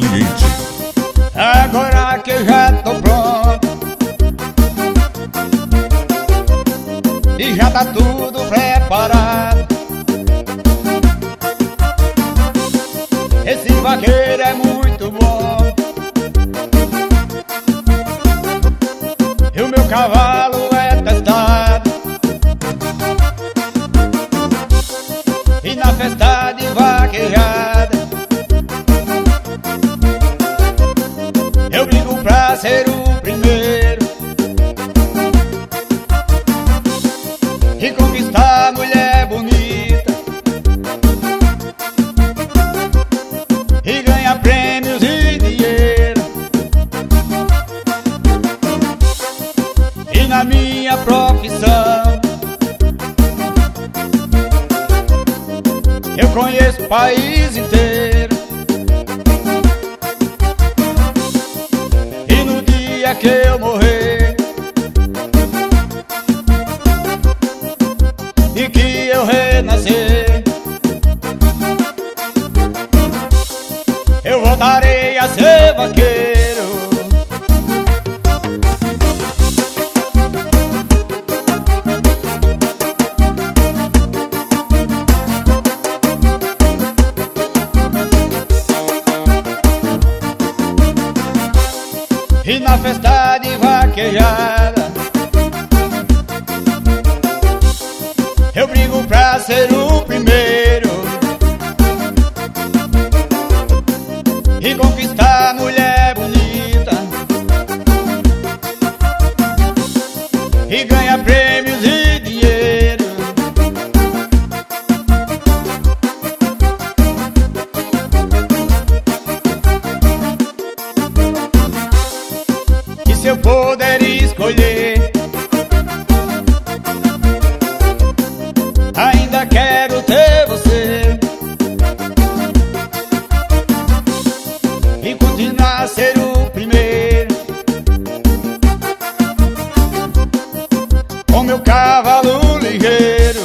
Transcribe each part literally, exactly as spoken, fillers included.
cliente. Agora que eu já tô pronto e já tá tudo preparado, esse vaqueiro é muito bom e o meu cavalo é testado. E na festa de vaquejada eu brigo pra ser o primeiro e conquistar a mulher bonita e ganhar prêmios e dinheiro. E na minha profissão eu conheço o país inteiro. E no dia que eu morrer e que eu renascer, eu voltarei a ser vaqueiro. E na festa de vaquejada eu brigo pra ser o primeiro e conquistar a mulher bonita e ganhar prêmios e dinheiro. E se eu puder escolher, ainda quero ter você e continuar a ser o primeiro com meu cavalo ligeiro.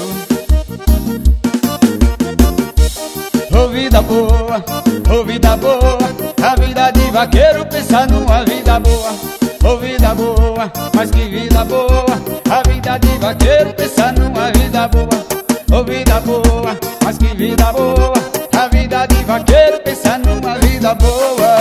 Ô vida boa, ô vida boa, a vida de vaqueiro pensa numa vida boa. Ô vida boa, mas que vida boa, a vida de vaqueiro pensa numa vida boa. Ô vida boa, mas que vida boa, a vida de vaqueiro pensa numa vida boa.